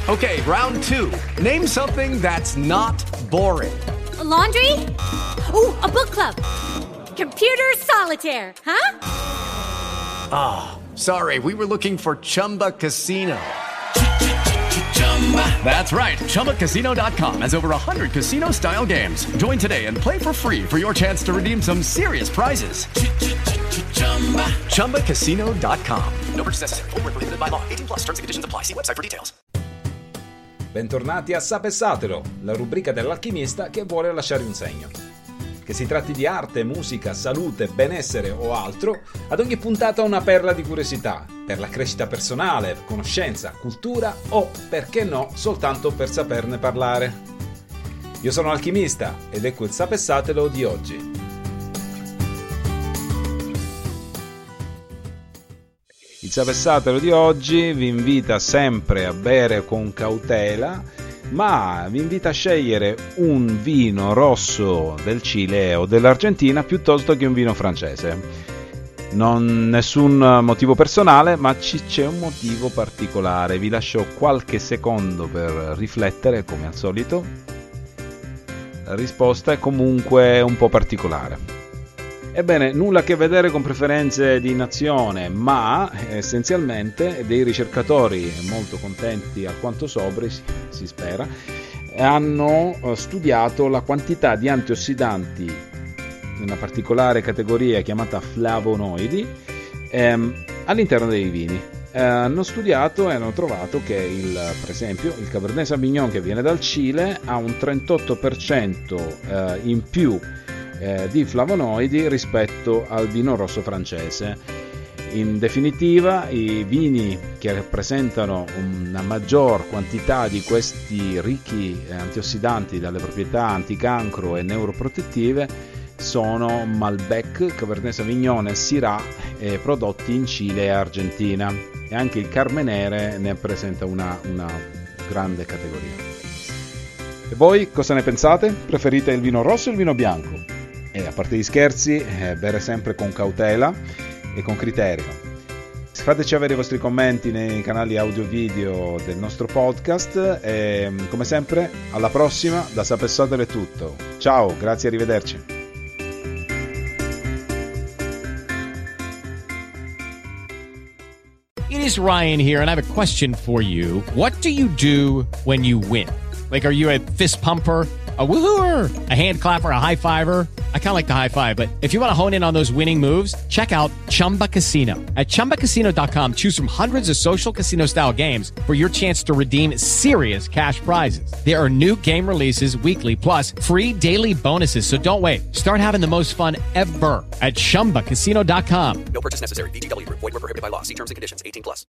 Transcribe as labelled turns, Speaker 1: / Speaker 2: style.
Speaker 1: Okay, round two. Name something that's not boring.
Speaker 2: A laundry? Ooh, a book club. Computer solitaire, huh?
Speaker 1: Ah, sorry, we were looking for Chumba Casino. That's right, ChumbaCasino.com has over 100 casino-style games. Join today and play for free for your chance to redeem some serious prizes. ChumbaCasino.com. No purchase necessary. Void where prohibited by law. 18+ terms and conditions apply. See website for details.
Speaker 3: Bentornati a Sapessatelo, la rubrica dell'alchimista che vuole lasciare un segno. Che si tratti di arte, musica, salute, benessere o altro, ad ogni puntata una perla di curiosità, per la crescita personale, conoscenza, cultura o, perché no, soltanto per saperne parlare. Io sono Alchimista ed ecco il Sapessatelo di oggi. Il Sapessatelo di oggi vi invita sempre a bere con cautela, ma vi invita a scegliere un vino rosso del Cile o dell'Argentina piuttosto che un vino francese. Non nessun motivo personale, ma c'è un motivo particolare. Vi lascio qualche secondo per riflettere, come al solito. La risposta è comunque un po' particolare. Ebbene, nulla a che vedere con preferenze di nazione, ma essenzialmente dei ricercatori molto contenti alquanto sobri, si spera, hanno studiato la quantità di antiossidanti in una particolare categoria chiamata flavonoidi all'interno dei vini. Hanno studiato e hanno trovato che per esempio il Cabernet Sauvignon che viene dal Cile ha un 38% in più di flavonoidi rispetto al vino rosso francese. In definitiva, i vini che rappresentano una maggior quantità di questi ricchi antiossidanti dalle proprietà anticancro e neuroprotettive sono Malbec, Cabernet Sauvignon e Syrah, prodotti in Cile e Argentina, e anche il Carmenere ne presenta una grande categoria. E voi cosa ne pensate? Preferite il vino rosso o il vino bianco? E a parte gli scherzi, bere sempre con cautela e con criterio. Fateci avere i vostri commenti nei canali audio-video del nostro podcast e come sempre alla prossima. Da Sapessatelo è tutto. Ciao, grazie, arrivederci.
Speaker 4: It is Ryan here, and I have a question for you. What do you do when you win? Like, are you a fist pumper, a woohooer, a hand clapper, a high fiver? I kind of like the high five, but if you want to hone in on those winning moves, check out Chumba Casino. At ChumbaCasino.com, choose from hundreds of social casino style games for your chance to redeem serious cash prizes. There are new game releases weekly, plus free daily bonuses. So don't wait. Start having the most fun ever at ChumbaCasino.com.
Speaker 5: No purchase necessary. VGW Group. Void where prohibited by law. See terms and conditions. 18+.